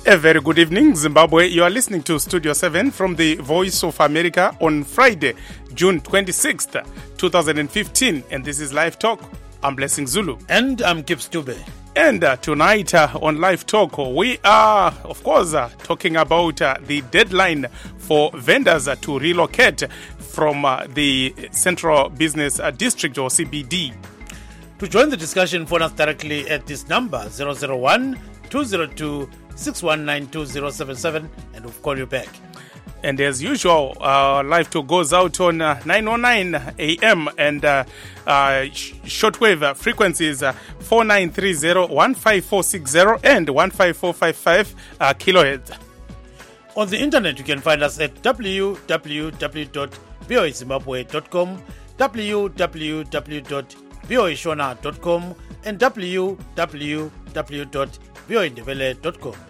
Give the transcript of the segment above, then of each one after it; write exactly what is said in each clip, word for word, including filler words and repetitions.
A very good evening, Zimbabwe. You are listening to Studio seven from the Voice of America on Friday, June twenty-sixth, twenty fifteen. And this is Live Talk. I'm Blessing Zulu. And I'm Gibbs Dube. And uh, tonight uh, on Live Talk, we are, of course, uh, talking about uh, the deadline for vendors uh, to relocate from uh, the Central Business uh, District, or C B D. To join the discussion, phone us directly at this number, zero zero one, two zero two, six one nine two zero seven seven, and we'll call you back. And as usual, uh, Live Talk goes out on uh, nine oh nine A M and uh, uh, sh- shortwave frequencies uh, four nine three zero, one five four six zero and one five four five five uh, kilohertz. On the internet, you can find us at w w w dot v o a zimbabwe dot com, w w w dot v o a shona dot com, and w w w dot v o a ndebele dot com.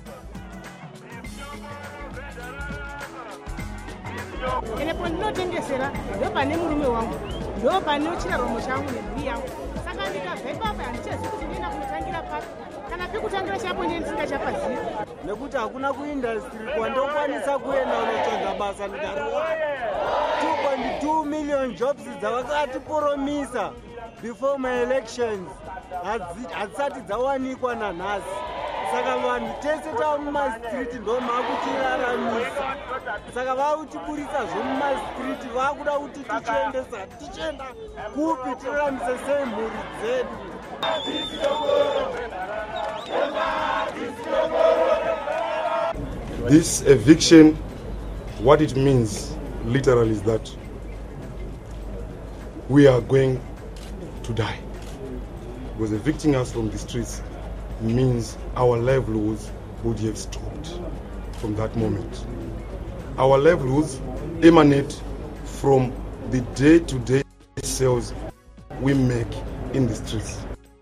Enepo ndinotengesera ndo pane murume wangu ndo pane chiromo changu nemhuri yangu saka ndikabvepa apa handichazivi kuti ndinoenda kunotangira papi kana pekutangira chapo ndiye ndisingachapazivi nekuti hakuna kuindastry kwandokwanisa kuenda unotsvaga basa ndikaroa two point two million jobs dzavakatiporomisa before my elections hadzisati dzawanikwa nanhasi saka vanhu tese tamumastriti ndomakutiraramisa saka vakutiburitsa zvomumastriti vakuda kuti tichiendesa tichienda kupi tiraramise sei mhuri dzedu. This eviction, what it means literally is that we are going to die, because evicting us from the streets means our livelihoods would have stopped from that moment. Our livelihoods emanate from the day-to-day sales we make in the streets.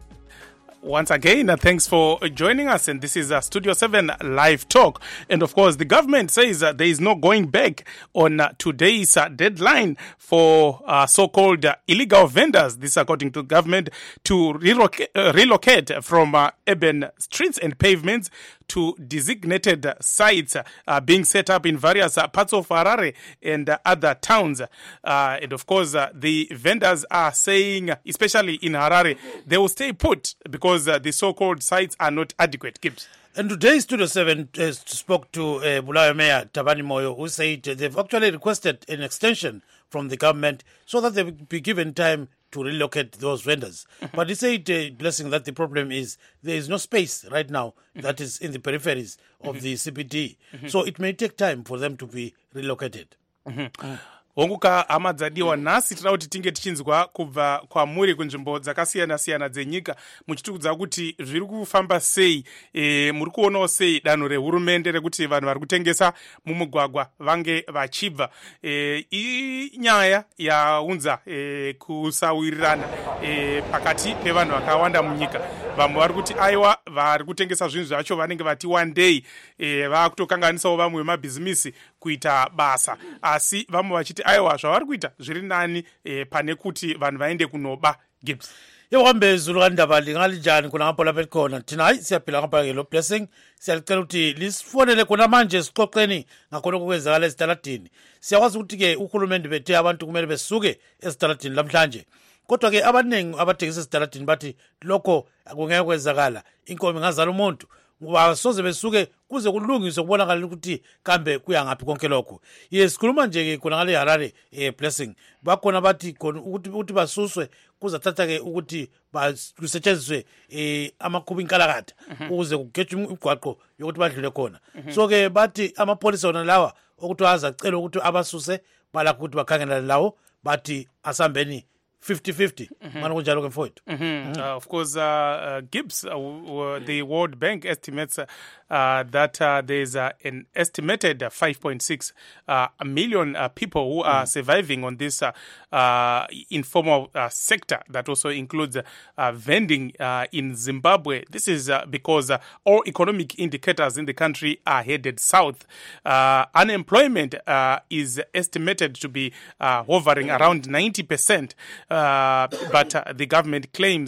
Once again, uh, thanks for joining us, and this is uh, Studio seven Live Talk. And of course, the government says uh, there is no going back on uh, today's uh, deadline for uh, so-called uh, illegal vendors, this according to the government, to relocate, uh, relocate from uh, urban streets and pavements to designated sites uh, being set up in various uh, parts of Harare and uh, other towns. Uh, and of course, uh, the vendors are saying, especially in Harare, they will stay put because uh, the so-called sites are not adequate. Gibbs. And today, Studio seven uh, spoke to uh, Bulawayo Mayor Thabani Moyo, who said they've actually requested an extension from the government so that they will be given time to relocate those vendors. Mm-hmm. But he said, uh, Blessing, that the problem is there is no space right now mm-hmm. that is in the peripheries of mm-hmm. the C B D. Mm-hmm. So it may take time for them to be relocated. Mm-hmm. Mm-hmm. honguka hama dzadiwa nhasi tinoda kuti tinge tichinzwa kubva kwamuri kunzvimbo dzakasiyana-siyana dzenyika muchitiudza kuti zviri kufamba sei, e, muri kuonawo sei danho rehurumende rekuti vanhu vari kutengesa mumugwagwa vange vachibva. E, inyaya yaunza e, kusawirirana e, pakati pevanhu vakawanda munyika. Vamwe vari kuti aiwa vari kutengesa zvinhu zvacho vanenge vati one day e, vakutokanganisawo vamwe vemabhizimisi kuita basa, asi vamwe vachiti aiwa zvavari kuita zviri nani e, pane kuti vanhu vaende kunoba. Gibbs. Yewambe Zulu kandaba lingalijani kuna ngapho lapha khona thina hayi siyaphila ngapha ke lo Blessing siyalicela ukuthi lisifonele khona manje sixoxeni ngakhona okwenzakala esitaladini. Siyakwazi ukuthi ke uhulumende bethe abantu kumele besuke esitaladini namhlanje, kodwa ke abaningi abathengisa esitaladini bathi lokho akungeke kwenzakala, inkomo ingazala umuntu ngoba soze besuke kuze kulungiswe kubonakala ukuthi kambe kuya ngaphi konke lokho. Yes, sikhuluma nje ke khona ngale Harare eh Blessing bakhona bathi khona ukuthi ukuthi basuswe kuzathatha ke ukuthi bakusetshenziswe eh amakhubi inkalakatha ukuze kugejwe imigwaqo yokuthi badlule khona. So ke bathi amapolisa wona lawa ukuthi azacela ukuthi abasuse balakho ukuthi bakhangelana lawo bathi asambeni fifty fifty. Mm-hmm. Mm-hmm. Uh, of course, uh, uh, Gibbs, uh, w- the World Bank estimates uh, uh, that uh, there's uh, an estimated five point six uh, million uh, people who are mm. surviving on this uh, uh, informal uh, sector that also includes uh, vending uh, in Zimbabwe. This is uh, because uh, all economic indicators in the country are headed south. Uh, unemployment uh, is estimated to be uh, hovering around ninety percent. Uh, but uh, the government claims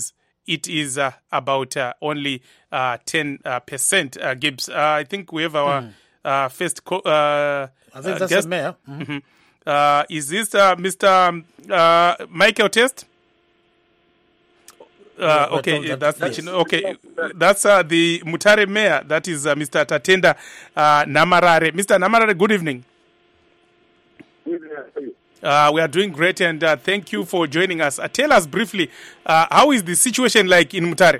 it is uh, about uh, only uh, ten percent. Uh, Gibbs, uh, I think we have our mm. uh, first co- uh, I think uh, that's guest. the mayor. Mm-hmm. Mm-hmm. Uh, is this uh, Mister Um, uh, Michael Test? Uh, okay, that, that's yes. the, okay. That's uh, the Mutare mayor. That is uh, Mister Tatenda uh, Namarare. Mister Namarare, good evening. Good evening. Uh, we are doing great, and uh, thank you for joining us. Uh, tell us briefly, uh, how is the situation like in Mutare?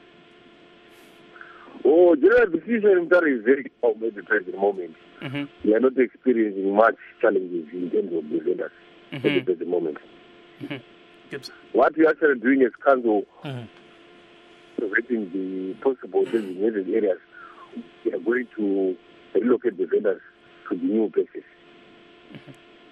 Oh, general the situation in Mutare is very calm at the present moment. Mm-hmm. We are not experiencing much challenges in terms of the vendors mm-hmm. at the present moment. Mm-hmm. What we are actually doing as council, mm-hmm. preventing the possible designated areas, we are going to relocate the vendors to the new places. Mm-hmm.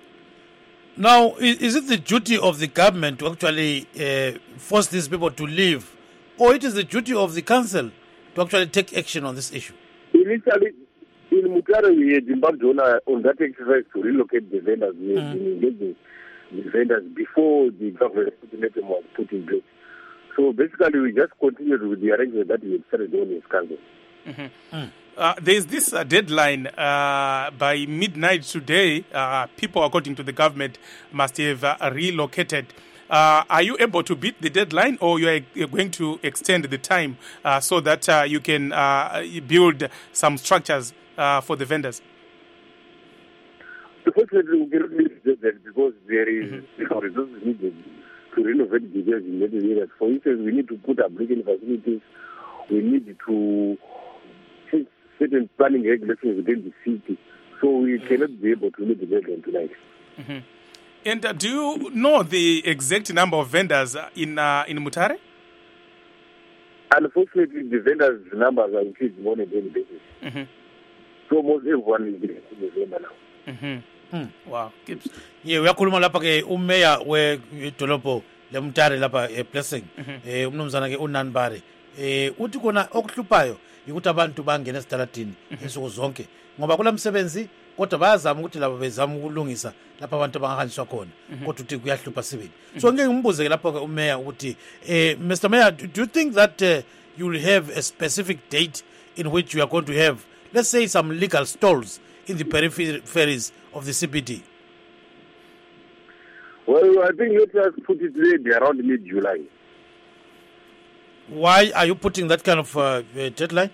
Now, is it the duty of the government to actually uh, force these people to leave, or it is the duty of the council to actually take action on this issue? Initially, in Mutare, we had embarked on, uh, on that exercise to relocate the vendors. We had mm. been engaging the vendors before the government ultimatum was put in place. So basically, we just continued with the arrangement that we had started on as council. Mm-hmm. Mm. Uh, there's this uh, deadline uh, by midnight today. Uh, people, according to the government, must have uh, relocated. Uh, are you able to beat the deadline, or you are you're going to extend the time uh, so that uh, you can uh, build some structures uh, for the vendors? Unfortunately, we cannot meet the deadline because there is mm-hmm. resources needed to renovate the designated areas. For instance, we need to put up breaking facilities. We need to change certain planning regulations within the city. So we mm-hmm. cannot be able to meet the deadline tonight. Mm-hmm. And uh, do you know the exact number of vendors in uh, in Mutare? Unfortunately, the vendors' numbers are increasing on a daily basis. Mm-hmm. So almost everyone is getting a vendor now. Mm-hmm. Mm. Wow. Yeah, uyakhuluma lapha ke umeya wedolobho leMutare lapha eBlessing eh umnumzana ke uNanbare eh uthi kona okuhluphayo ukuthi abantu bangena esitaladini insuku zonke ngoba kulamsebenzi kodwa bayazama ukuthi labo bezama ukulungisa lapha abantu abangahanjiswa khona kodwa uthi kuyahlupha sibili. So ngeke ngimbuze ke lapho ke umeya ukuthi eh Mister Mayor, do you think that uh, you will have a specific date in which you are going to have, let's say, some legal stalls in the peripheries of the C B D? Well, I think let us put it ready around mid-July. Why are you putting that kind of uh, deadline?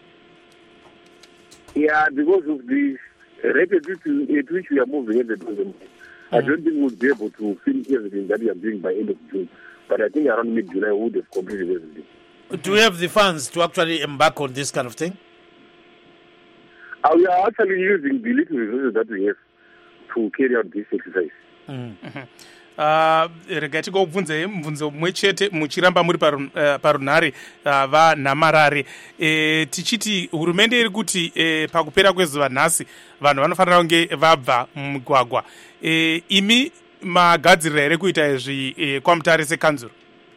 Yeah, because of the rate at which we are moving at the present. Mm-hmm. I don't think we'll be able to finish everything that we are doing by end of June. But I think around mid-July we would have completed everything. Do we have the funds to actually embark on this kind of thing? Uh, we are actually using the little resources that we have to carry out this exercise. Mm-hmm. Uh, rega tikobvunze mubvunzo mumwe chete muchiramba muri parunhare uh, vaNamarare e, tichiti hurumende iri kuti e, pakupera kwezuva nhasi vanhu vanofanira kunge vabva mumugwagwa. E, imi magadzirira here kuita izvi e, kwaMutare sekanzuro?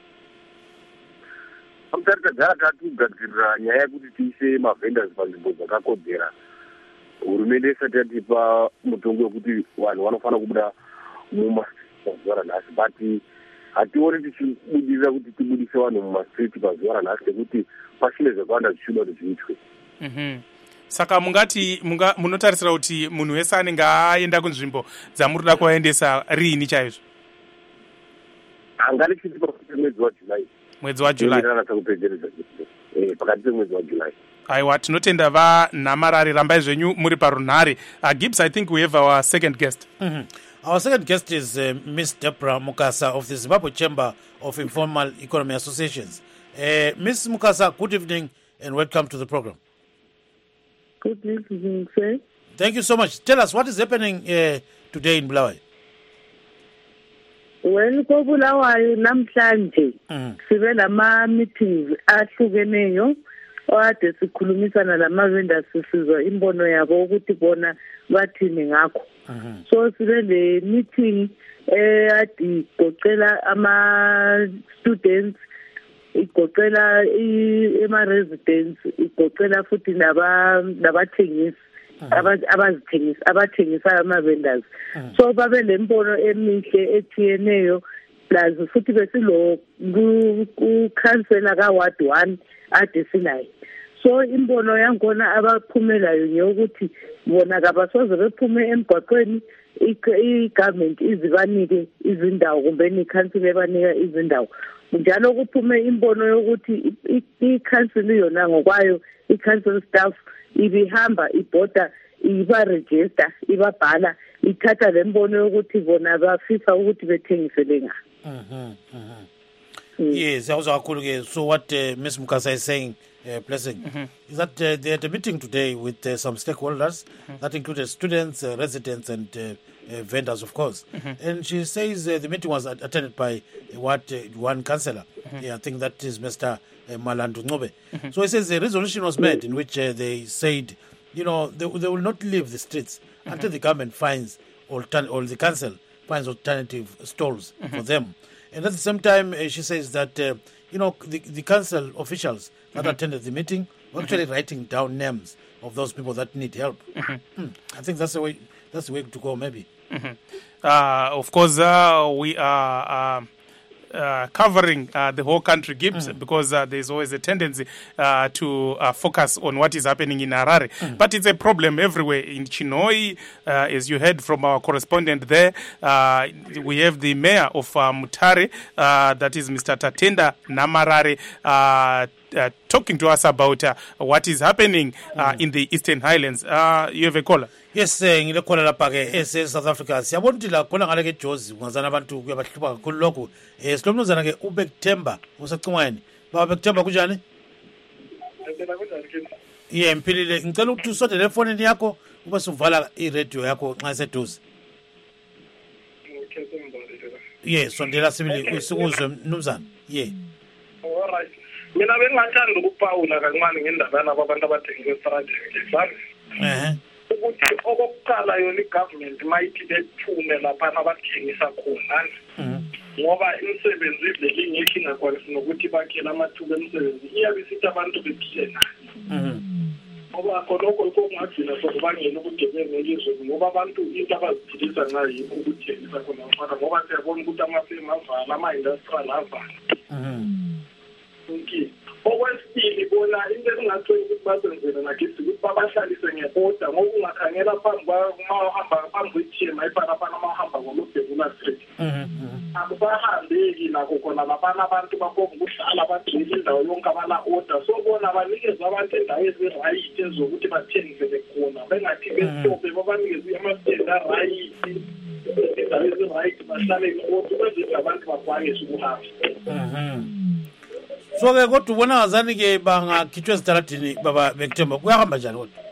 kwaMutare tagara tatigadzirira nyaya yekuti tiise mavhendors panzvimbo dzakakodzera. Hurumende isati yatipa mutongo wekuti vanhu vanofanira kubuda mumazuva ranhasi, but hationi tichibudirira kuti tibudise vanhu mumastriti pazuva ranhasi nekuti pashine zvakawanda zvichida kuti zviitwe. Saka mungati munga, munotarisira kuti munhu wese anenge aenda kunzvimbo dzamurida kuvaendesa riini chaizvo? Angati chiti pakati mwedzi waJulai. Mwedzi waJulai. Eh, pakati mwedzi waJulai. Aiwa, tinotenda vaNamarare, rambai zvenyu muri parunhare. Uh, Gibbs, I think we have our second guest. Mm-hmm. Our second guest is uh, Miss Deborah Mukasa of the Zimbabwe Chamber of Informal Economy Associations. Uh, Miss Mukasa, good evening and welcome to the program. Good evening, sir. Thank you so much. Tell us what is happening uh, today in Bulawayo. Well, ko Bulawayo namhlanje sibe lama meetings ahlukeneyo ade sikhulumisana lama-vendors sisizwa imbono yabo ukuthi bona bathini ngakho. So sibe le meeting ade igoqela ama-students, igoqela ema-residents, igoqela futhi nabathengisi abazithengisa abathengisa ama-vendors. So babe le mbono emihle ethiyeneyo plus futhi besilo ukhansela ka-ward one ade sinaye. So imbono yakhona abaphumelayo ngeyokuthi bona kabasoze bephume emgwaqweni, i-government izibanike izindawo kumbe ikhansila ebanika izindawo. Njalo kuphume imbono yokuthi i-council yona ngokwayo, i-council staff ibihamba ibhoda iba-register, ibabhala, ithatha le mbono yokuthi bona bafisa ukuthi bethengisele nga. Mhm, mhm. Yes, also kakhulu. So what uh, Miz Mukasa is saying, uh, Blessing, mm-hmm. is that uh, they had a meeting today with uh, some stakeholders mm-hmm. that included students, uh, residents, and uh, uh, vendors, of course. Mm-hmm. And she says uh, the meeting was attended by uh, what uh, one councillor. Mm-hmm. Yeah, I think that is Mister Uh, Malandu Ngobe. Mm-hmm. So he says a resolution was made in which uh, they said, you know, they, they will not leave the streets mm-hmm. until the government finds altern- or the council finds alternative stalls mm-hmm. for them. And at the same time, uh, she says that, uh, you know, the, the council officials that mm-hmm. attended the meeting were actually mm-hmm. writing down names of those people that need help. Mm-hmm. Mm. I think that's the way, that's the way to go, maybe. Mm-hmm. Uh, of course, uh, we are... Uh, Uh, covering uh, the whole country, Gibbs, mm. because uh, there's always a tendency uh, to uh, focus on what is happening in Harare. Mm. But it's a problem everywhere. In Chinhoyi, uh, as you heard from our correspondent there, uh, we have the mayor of uh, Mutare, uh, that is Mister Tatenda Namarare, uh, uh, talking to us about uh, what is happening uh, mm. in the Eastern Highlands. Uh, you have a caller? Yes, ngile khona lapha ke ese South Africa. Siyabona ukuthi la khona ngale ke Jozi ngazana abantu kuyabahlupha kakhulu lokho. Eh silomnuzana ke uBekthemba usacingweni. Baba Bekthemba kunjani? Ngicela kunjani kini? Yeah, mphilile. Ngicela ukuthi usondele efonini yakho ube suvala i-radio yakho nxa iseduze. Yeah, sondela sibili usikuzwe mnumzana. Yeah. All right. Mina bengathanda ukupawula kancane ngendaba yabantu abathengisa estrade ngesami. Eh. Ukuthi okokuqala yona i-government mayithi bethume lapha abathengisa khona ngoba imisebenzi ivele ingekho ingakwanisi nokuthi bakhele amathuba emisebenzi iyabe isithi abantu bephile nayo ngoba khonokho lokho kungagcina sokubangela ubugebengu elizweni ngoba abantu into abaziphilisa ngayo yikho ukuthengisa khona mfana ngoba siyabona ukuthi amafirma avala, ama-industrial avala. Okay. Okwesibili bona into engingatholi ukuthi basenzele nakithi ukuthi babahlalise ngeoda ngoba ungakhangela phambi kwamahamba phambi kwe-T M ayiphanapana amahamba ngolubhekula street. Akubahambeki nakho khona labana abantu bakhomba ukuhlala bagcwele indawo yonke abana-oda so bona banikeze abantu indawo ezirayithi ezokuthi bathengisele khona bengathi bestophe babanikeze amasitenda arayithi indawo ezirayithi bahlale ngeoda ukwenzela abantu bakwanise ukuhamba. So ke kodwa ubona ngazani ke bangakhitshwe ezitaladini baba Bekthemba kuyahamba njani kodwa?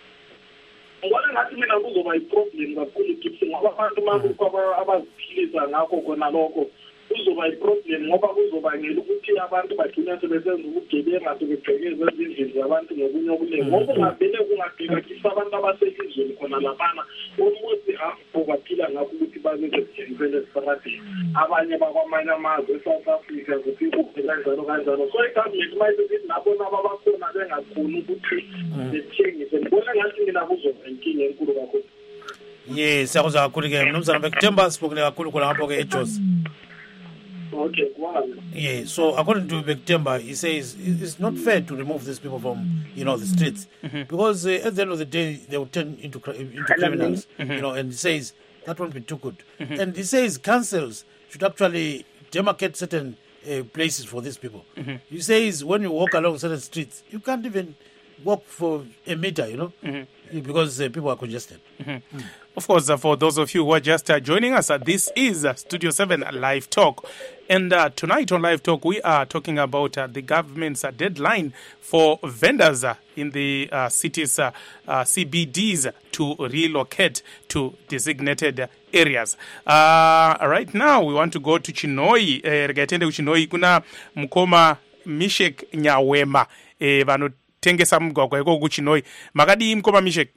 Ngibona ngathi mina kuzoba i-problem kakhulu kithi ngoba abantu makukho abaziphilisa ngakho khona lokho kuzoba i-problem ngoba kuzobangela ukuthi abantu bagcine sebesenza ubugebengu sebebhekeze ezindlini zabantu ngokunye okuningi ngoba ungavele kungabheka kisa abantu abaselizweni khona laphana umuzi apho baphila ngakho ukuthi bazezithengisele esitradeni abanye bakwamanye amazwe eSouth Africa ukuthi kanjalo kanjalo so i-government mayisethi nabona ababakhona bengakhoni ukuthi bethengise ngibona ngathi mina kuzoba inkinga enkulu kakhulu. Yes, siyakuzwa kakhulu ke mnumzana Bekthemba sibukele kakhulu khona ngapho ke eJozi. Okay, wow. Yeah, so according to Bekthemba, he says it's not fair to remove these people from, you know, the streets mm-hmm. because uh, at the end of the day they will turn into into criminals, mm-hmm. you know. And he says that won't be too good. Mm-hmm. And he says councils should actually demarcate certain uh, places for these people. Mm-hmm. He says when you walk along certain streets, you can't even walk for a meter, you know, mm-hmm. because uh, people are congested. Mm-hmm. Mm. Of course, uh, for those of you who are just uh, joining us, uh, this is uh, Studio seven Live Talk. And uh, tonight on Live Talk, we are talking about uh, the government's uh, deadline for vendors uh, in the uh, city's uh, uh, C B Ds to relocate to designated uh, areas. Uh, right now, we want to go to Chinhoyi. Regatende uh, Chinhoyi, kuna mkoma Mishek Nyawema. Eh, vano tengesa mgwagwa eko kuChinhoyi. Makadi mkoma Mishek?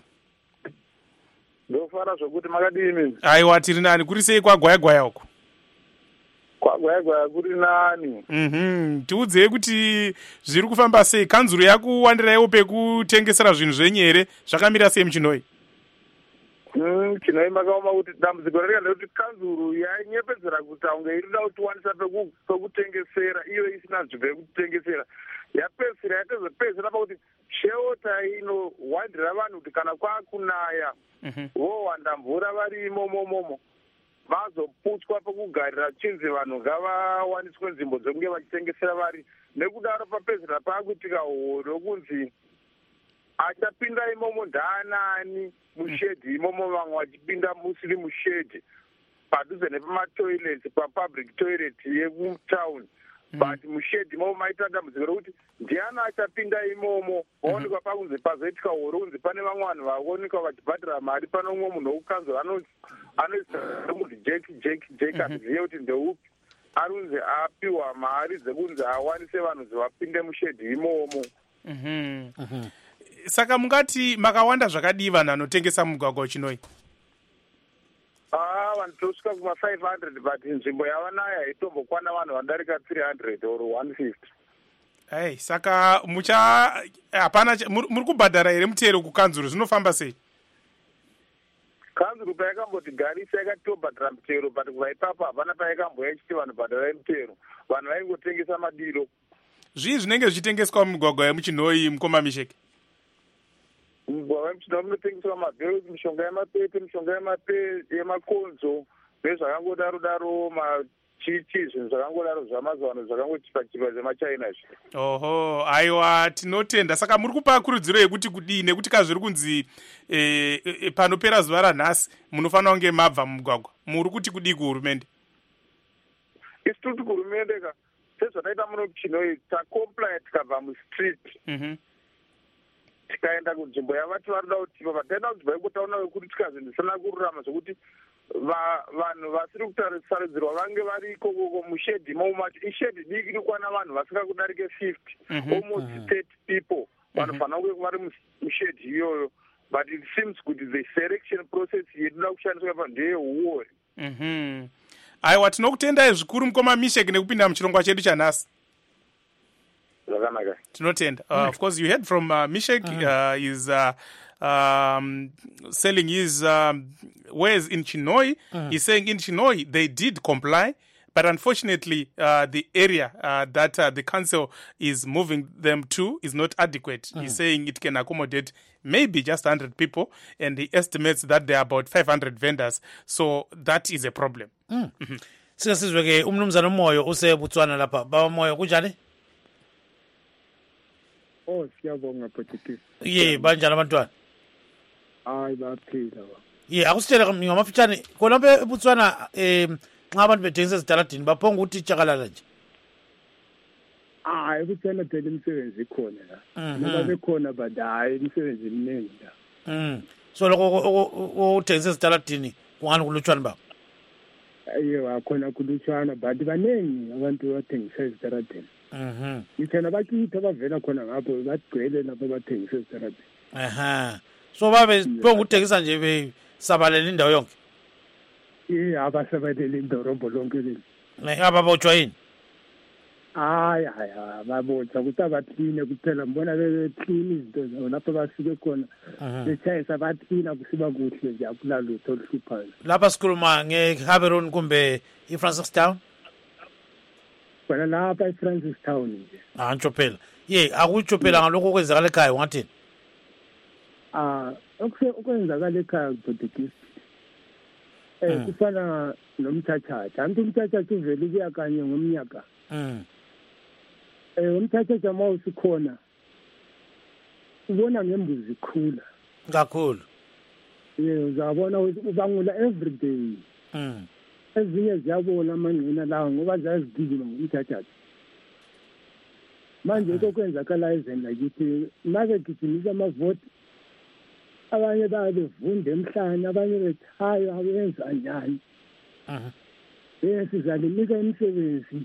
Ndofara zvokuti makadini. Aiwa tiri nani kuri sei kwagwaya gwaya uko? Kwagwaya gwaya kuri nani? Mhm. Tiudze kuti zviri kufamba sei kanzuro yakuwandira iwo pekutengesera zvinhu zvenyere zvakamira sei muChinhoyi? chinoimakaoma kuti dambudziko rega kuti kanzuru yainyepedzera kuti aunge irida kutiwanisa pekutengesera iyo isina nzvimbo yekutengesera yapedzisira yatezopedzisira pakuti sheota ino wandira vanhu kuti kana kwakunaya vowanda mvura vari imomomomo vazoputswa pekugarira chinzi vanhu ngavawaniswe nzvimbo dzokunge vachitengesera vari nekudaro papedzisira paakuitika horo kunzi achapinda imomo ndaanani mushedhi imomo vamwe vachipinda musiri mushedhi padhuze nepamatoilets papublic toilet yemutauni but mushedhi imomo maita dambudziko rokuti ndiani achapinda imomo vaonekwa pakunzi pazoitika horo kunzi pane vamwe vanhu vaonekwa vachibhadhira mari pane umwe munhu wokukanzura anoisamunhu jeki jeki jeki hatizive kuti ndeupi ari kunzi apiwa mari dzekunzi awanise vanhu dzevapinde mushedhi imomo. Saka mungati makawanda zvakadii vanhu vanotengesa mugwagwa uchinoi? Ah, vanhu tosvika kuma five hundred but nzvimbo yavanaya haitombokwana vanhu vanodarika three hundred or one fifty. Hey, saka mucha hapana muri kubhadhara here mutero kukanzuru zvinofamba sei? Kanzuru payakambotigarisa yakatobhadhara mutero but kuva ipapo hapana payakamboya ichiti vanhu bhadharai mutero, vanhu vaingotengesa madiro. Zvii zvinenge zvichitengeswa mumugwagwa yemuchinoi mukoma Misheki? Mugwagwa yemuchinoi munotengeswa mabhels, mishonga yemapepe, mishonga yemakonzo nezvakangodaro daro machichi, zvinhu zvakangodaro zvamazuva ano zvakangochipa chipa zvemachina izvi. Oho, aiwa tinotenda. Saka muri kupa kurudziro yekuti kudii nekuti kazviri kunzi eh, eh, panopera zuva ranhasi munofanira kunge mabva mumugwagwa. Muri kuti kudii kuhurumende? Isi tiri kuhurumende ka sezvataita muno muchinoi tacomply tikabva mustreet. Mhm. Tikaenda kunzvimbo yavati varida kutipa pataenda kunzvimbo yekutaona wekuti tikazvindisana kururama zvokuti vanhu vasiri kutaridzirwa vange vari ikokoko mushedhi maumacho ishedhi diki irikwana vanhu vasingakudarike fifty almost thirty people vanofanira kunge vari mushedhi iyoyo but it seems kuti the selection process yeduda kushandiswa pa ndeyeuori. Aiwa tinokutendai zvikuru mukoma Misheki nekupinda muchirongwa chedu chanhasi. Tinotenda. Uh, of course, you heard from uh, Mishek. Uh, he's uh, um, selling his um, wares in Chinoi. Mm. He's saying in Chinoi they did comply, but unfortunately uh, the area uh, that uh, the council is moving them to is not adequate. Mm. He's saying it can accommodate maybe just one hundred people, and he estimates that there are about five hundred vendors. So that is a problem. Mm. Mm-hmm. Sinasizwe umnumzana uMoyo useBotswana lapha. Baba Moyo kunjani? Oh, siyabonga Portuguese. Ye, banjani abantwana? Hayi baphila ba. Ye, akusitshela ngamafitshane khona lapha eBotswana eh nxa abantu bethengisa ezitaladini baphonga ukuthi tshakalala nje. Hayi kuthena phela imisebenzi ikhona la. Ngoba bekhona but hayi imisebenzi eminingi la. Mm. So lokho uthengisa ezitaladini kungani kulutshwana ba? Ayiwa akhona kulutshwana but baningi abantu abathengisa ezitaladini. Mhm. Ngithena bakithi abavela khona ngapho bagcwele lapho bathengisa ezitaladini. Aha. So babe bonga uthengisa nje besabalela indawo yonke. Eh abasabalela indorombo lonke leli. Ne ababotshwa yini? Hayi hayi babotshwa ukuthi abathine kuphela mbona be clean izinto zabo lapho bafike khona. Bechayisa bathina kusiba kuhle nje akulalo oluhluphayo. Lapha sikhuluma ngeHaberon kumbe eFrancistown? Bona lapha eFrancistown nje. Ah ntshophela. Ye akutsho phela ngalokho okwenzakala ekhaya ngathini? Ah okwenzakala ekhaya Portuguese. Eh kufana nomthathatha. Antu umthathatha uvela kuya kanye ngomnyaka. Mhm. Eh umthathatha mawusikhona. Ubona ngembuzi ikhula. Kakhulu. Yeah, uzabona ubangula every day. Mhm. Ezinye ziyabona amangqina lawo ngoba ziyazigijima ngomthathatha. Manje okwenzakala ezweni lakithi make gijimisa amavoti abanye babevunda emhlanje abanye bethayo abenza njani. Mhm. Eh sizalimika imisebenzi.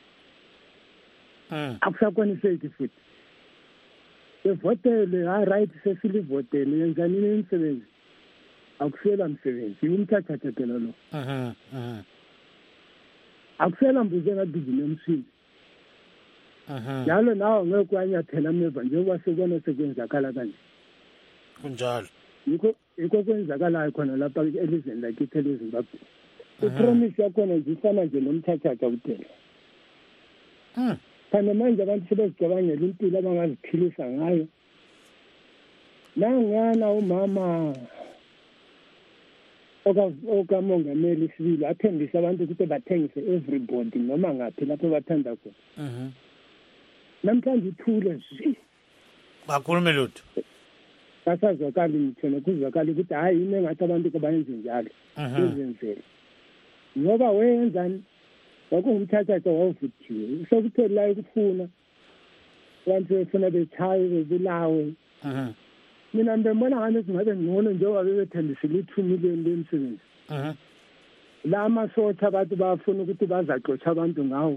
Mhm. Akusakwaniseki futhi. Evotele ha right sesilivotele yenzani imisebenzi. Akusela msebenzi umthathatha phela lo. Mhm. Mhm. Akusela mbuze ngabizini emsini. Mhm. Njalo nawo ngeke wanyathela emva njengoba sekubona sekwenzakala kanje. Kunjalo. yikho yikho kwenzakalayo khona lapha elizweni lakithi leZimbabwe. ipromise yakhona nje ifana nje nomthathatha kuphela. Mm. Kanti manje abantu sebezicabangela impilo abangaziphilisa ngayo. Nangana umama okamongameli sibili athembisa abantu ukuthi bathengise everybody noma ngaphi lapho bathanda khona. Mhm. Namhlanje ithule nje. Bakhulume lutho. Kasazwakali ngithena kuzwakali ukuthi hayi ine ngathi abantu kabayenze njalo. Izenzele. Ngoba wenzani wakungumthathatha wavuthiwe sekuthela la ukufuna abantu befuna bechaye bebulawe. Mhm. Mina ngibona ngane singabe ngcono njengoba bebethembisile two million lemsebenzi. Mhm. La amasotha abantu bafuna ukuthi bazaxotsha abantu ngawo.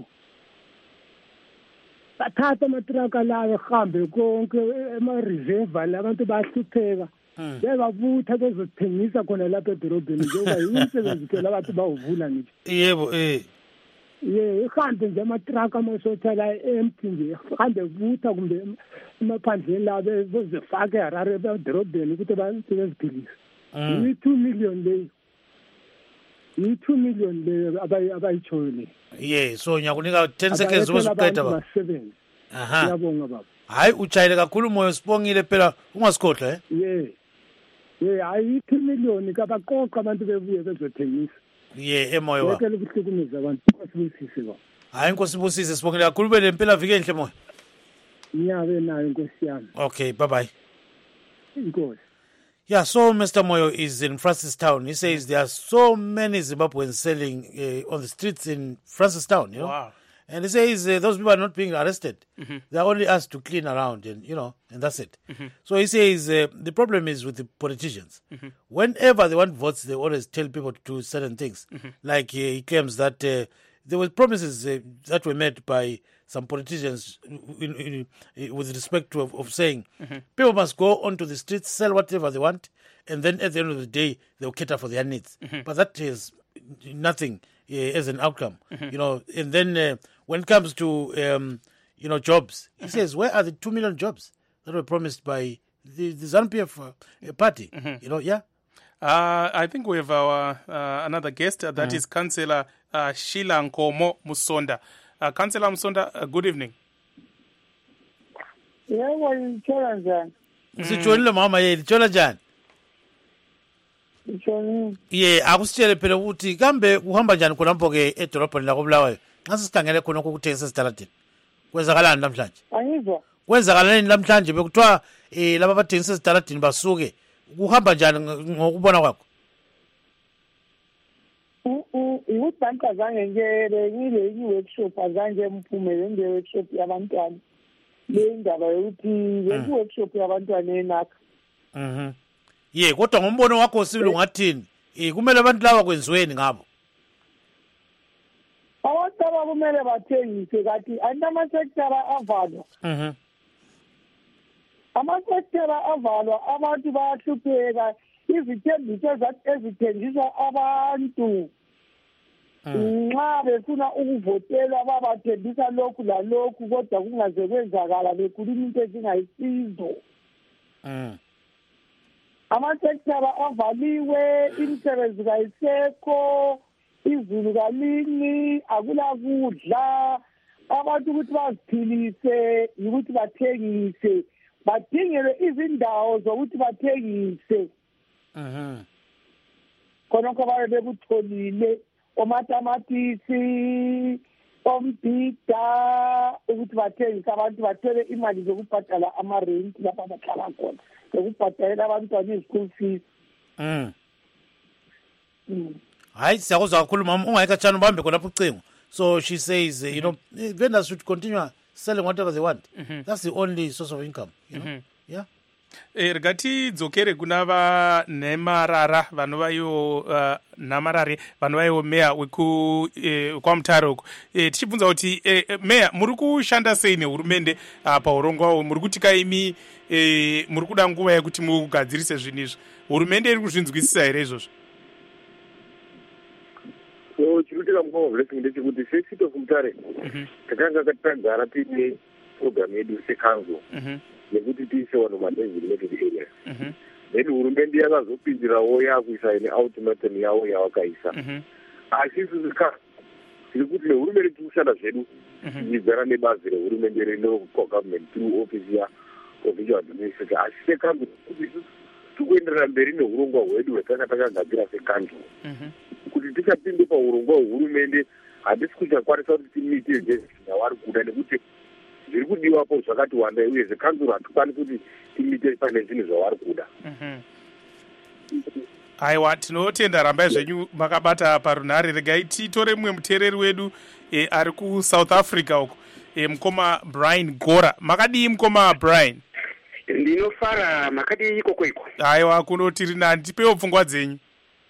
Bathatha amatraka lawo ehambe konke ema-reserve abantu bahlupheka. Bebavutha bezothengisa khona lapha edorobheni njengoba imisebenzi phela abantu bawuvula nje. Yebo eh. Ye ihambe nje amatraka amasotha la empty nje ihambe vutha kumbe emaphandleni la bezifake harare edorobheni ukuthi abantu beziphilise. Yi two million leyo. Yi two million leyo abayichoyo leyo. Yeah, so ngiyakunika ten seconds uzoqeda baba. Aha. Ngiyabonga baba. Hayi ujayele kakhulu moyo sibongile phela ungasikhohlwa eh? Yeah. Yeah, hayi two million kabaqoqa abantu bebuye bezothengisa. Yeah, emoyo wa. Ngeke ukuhlukumeza abantu kwasibusise ba. Hayi inkosi busise sibongile kakhulu bele impela vike enhle moyo. Ngiyabe nayo inkosi yami. Okay, bye bye. Inkosi. Yeah, so Mister Moyo is in Francistown. He says there are so many Zimbabweans selling uh, on the streets in Francistown, you know. Wow. And he says uh, those people are not being arrested. Mm-hmm. They are only asked to clean around and, you know, and that's it. Mm-hmm. So he says uh, the problem is with the politicians. Mm-hmm. Whenever they want votes, they always tell people to do certain things. Mm-hmm. Like uh, he claims that uh, there were promises uh, that were made by some politicians in, in, in, with respect to of, of saying mm-hmm. people must go onto the streets, sell whatever they want, and then at the end of the day, they'll cater for their needs. Mm-hmm. But that is nothing uh, as an outcome, mm-hmm. you know. And then uh, when it comes to, um, you know, jobs, he mm-hmm. says, where are the two million jobs that were promised by the, the ZANU P F uh, party? Mm-hmm. You know, yeah. Uh, I think we have our uh, another guest. Uh, that mm-hmm. is Councillor uh, Sheila Nkomo Musonda. Uh, Councillor Musonda, uh, good evening. Yeah, well, ngithola njani? Sitshonile mama yeli, thola njani? Ngitshonile. Ye, akusitshele phela ukuthi kambe uhamba njani khonapho ke edolobheni la koBulawayo. Nxa sikhangele khona ukuthengisa esitaladini. Kwenzakalani namhlanje? Angizwa. Kwenzakalani namhlanje bekuthiwa eh laba abathengisa esitaladini basuke. Kuhamba njani ngokubona kwakho? Uh, ukuthi bantu azange ngiyele ngile i-workshop azange mphumele nge workshop yabantwana. Le ndaba yokuthi le workshop yabantwana enakho. Mhm. Ye, kodwa ngombono wakho sibili ungathini? Eh kumele abantu laba kwenziweni ngabo. Abantu abakumele bathengise kathi anamasektora avalwa. Mhm. Amasektora avalwa abantu bayahlupheka izithembiso ezithengiswa abantu. Nxa befuna ukuvotela babathembisa lokhu lalokhu kodwa kungaze kwenzakala bekhuluma into ezingayisizo. Mhm. Amasektora avaliwe, imisebenzi kayisekho, izulu kalini, akulakudla, abantu ukuthi baziphilise, ukuthi bathengise, badingele izindawo zokuthi bathengise. Mhm. Khonokho babe bekutholile omatamatisi, ombhida, ukuthi bathengise abantu bathole imali zokubhadala ama-rent lapha bahlala khona. Ukubhadalela abantwana i-school fees. Mm. Mm. Hayi siyakuzwa kakhulu mama ungayikatshana ubambe khonapho ucingo. So she says uh, you know vendors should continue selling whatever they want. Mm-hmm. That's the only source of income, you know. Mm-hmm. Yeah. Eh rigati dzokere kuna va nemarara vanova ivo uh, namarare vanova ivo meya weku eh, kwa Mutare uko eh, tichibvunza kuti eh, meya muri kushanda sei nehurumende uh, paurongwa muri kuti kaimi eh, muri kuda nguva yekuti mugadzirise zvinhu izvi hurumende iri kuzvinzwisisa here izvozvo? So chinoitika mukoma blessing ndechekuti secity of Mutare takanga katagara tiine program yedu secouncil nekuti tiise vanhu madenzi related areas then hurumende yakazopindirawo yakuisa ine ultimatum yawo yawakaisa asi isusu tiri kuti nehurumende tiri kushanda zvedu tichidzana nebazi rehurumende relocal government through office yaprovincial administrator asi sekangu kuti isusu tiri kuenderera mberi neurongwa hwedu hwetanga takagadzira sekanzuro kuti tichapinde paurongwa hwehurumende handisi kuchakwanisa kuti timite zvezvavari kuda nekuti zviri kudiwapo zvakati wandai uye zekanzuro hatikwanisi kuti timite pane zvinhu zvavari kuda. Aiwa, tinotenda rambai zvenyu makabata parunhare. Regai titore mumwe muteereri wedu e, ari kuSouth Africa uko e, mukoma Brian Gora. Makadii mukoma Brian? Ndinofara, makadii ikoko iko? Aiwa, kunotiri nani, tipewo pfungwa dzenyu.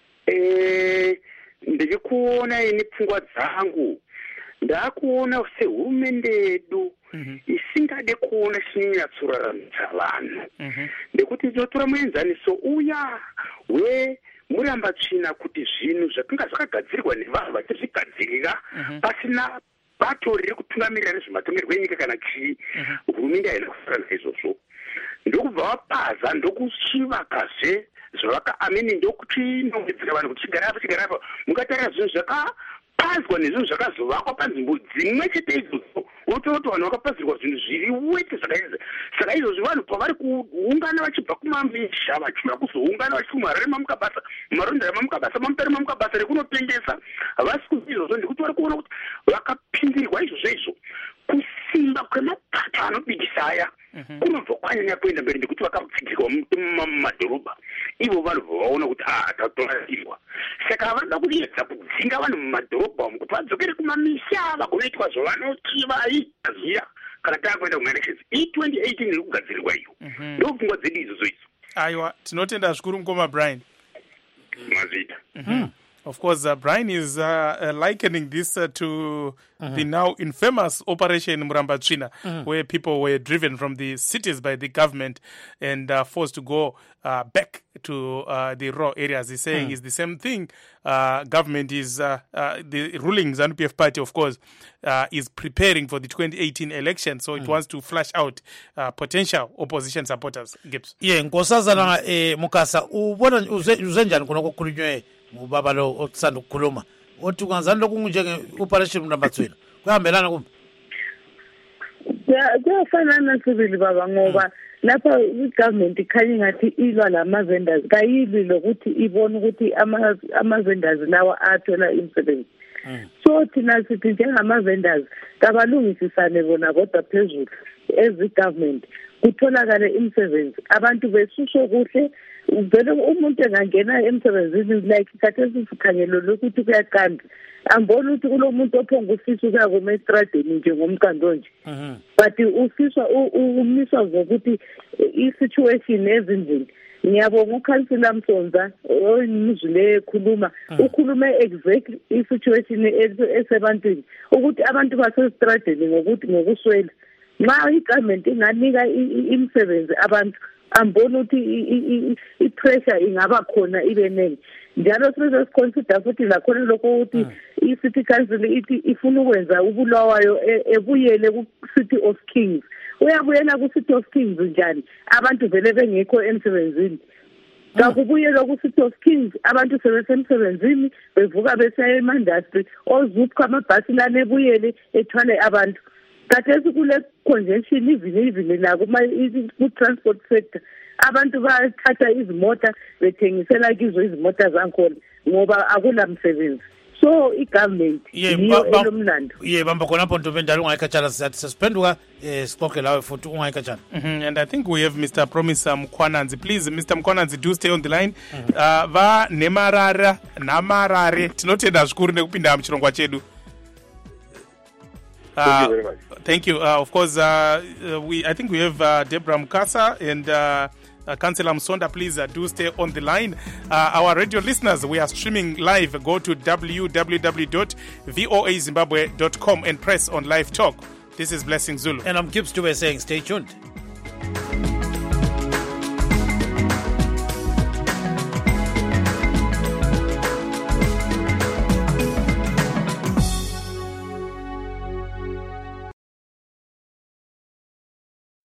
Eh, ndikuona ini pfungwa dzangu ndakuona sehurumende yedu isingade kuona chinyatsoraramisa vanhu ndekuti ndotora muenzaniso uya we muramba tsvina kuti zvinhu zvakanga zvakagadzirwa nevanhu vachizvigadzirira pasina bato riri kutungamirira nezvematongerwo enyika kana chii hurumende haina kufara naizvozvo ndokubva vapaza ndokuchivakazve zvavaka amini ndokuchinongedzera vanhu kuti chigara apa chigara apa mukatarira zvinhu zvakapazwa nezvinhu zvakazovakwa panzvimbo dzimwe chete idzodzo unotoona vanhu vakapazirwa zvinhu zviri wete zvakaizva saka izvozvo vanhu pavari kuungana vachibva kumamisha vachiuya kuzoungana vachiumarare mamukabasa marondera mamukabasa mamutare mamukabasa rekunotengesa havasi kuzi izvozvo ndekuti vari kuona kuti vakapindirwa izvozvo izvo kusimba kwemapato anobikisa aya kunobva kwanyanya kuenda mberi ndekuti vakapfigirwa mumadhorobha ivo vanhu vaona kuti ah tatorasirwa saka vanoda kuedza kudzinga vanhu mumadhorobha umu kuti vadzokere kumamisha vagonoitwa zvavanoti vaiziya kana taakuenda kumaelections e twenty eighteen iri kugadzirirwa iyo ndo pfungwa dzedu izvozvo izvo. Aiwa, tinotenda zvikuru mukoma Brian. Mazita. Of course, uh, Brian is uh, uh, likening this uh, to mm-hmm. the now infamous Operation Murambatsvina, mm-hmm. where people were driven from the cities by the government and uh, forced to go uh, back to uh, the raw areas. He's saying mm-hmm. it's the same thing. Uh, government is, uh, uh, the ruling ZANU P F party, of course, uh, is preparing for the twenty eighteen election, so it mm-hmm. wants to flush out uh, potential opposition supporters. Gibbs. Yeah, nkosazana eh, mukasa, ubona uzenjani kuna kukhulunywe mubaba lo okusanda ukukhuluma othi kungazani lokhu njenge operation Murambatsvina kuhambelana kumbe ya kuyafana nasibili baba ngoba lapha igovernment ikhanya ngathi ilwa lama vendors kayili lokuthi ibone ukuthi ama ama vendors lawa athola imisebenzi so thina sithi njengama vendors kabalungisisane bona kodwa phezulu as the government kutholakala imisebenzi abantu besusho kuhle vele umuntu engangena emsebenzini like khathesi sikhangelo lokuthi kuyaqanda ambona ukuthi kulomuntu ophonga ufisa ukuya kumestradeni nje ngomqando nje but ufiswa umiswa ngokuthi i-situation ezinjini ngiyabonga ukhansila Msonza oyimizule ekhuluma ukhulume exactly i-situation esebantwini ukuthi abantu basestradeni ngokuthi ngokuswela nxa igovernment inganika imisebenzi abantu ambona ukuthi i-pressure ingaba khona ibe nengi njalo sibe siconsider futhi lakhona lokho ukuthi i-city council ithi ifuna ukwenza ubulawayo ebuyele ku-City of Kings uyabuyela ku-City of Kings njani abantu vele bengekho emsebenzini kakubuyela ku-City of Kings abantu sebesemsebenzini bevuka besaya emandastry ozupha amabhasi lana ebuyele ethwale abantu kathesi kule congestion even even la ku-transport sector abantu bathatha izimota bethengisela kizo izimota zakhona ngoba akulamsebenzi so igovernment yiyo elomlando ye bamba khona pho ntombi endala ungayikhatshana sizathi sesiphenduka eh siqoqe lawe futhi ungayikhatshana. And I think we have Mister Promise Mkhwananzi. Please Mister Mkhwananzi, do stay on the line. uh, va nemarara namarare tinotenda zvikuru nekupinda muchirongwa chedu. Uh, thank you very much. Thank you. Uh, of course, uh, uh, we I think we have uh, Deborah Mukasa and uh, uh, Councillor Msonda. Please uh, do stay on the line. Uh, our radio listeners, we are streaming live. Go to w w w dot voa zimbabwe dot com and press on live talk. This is Blessing Zulu. And I'm Gibbs Dube saying stay tuned.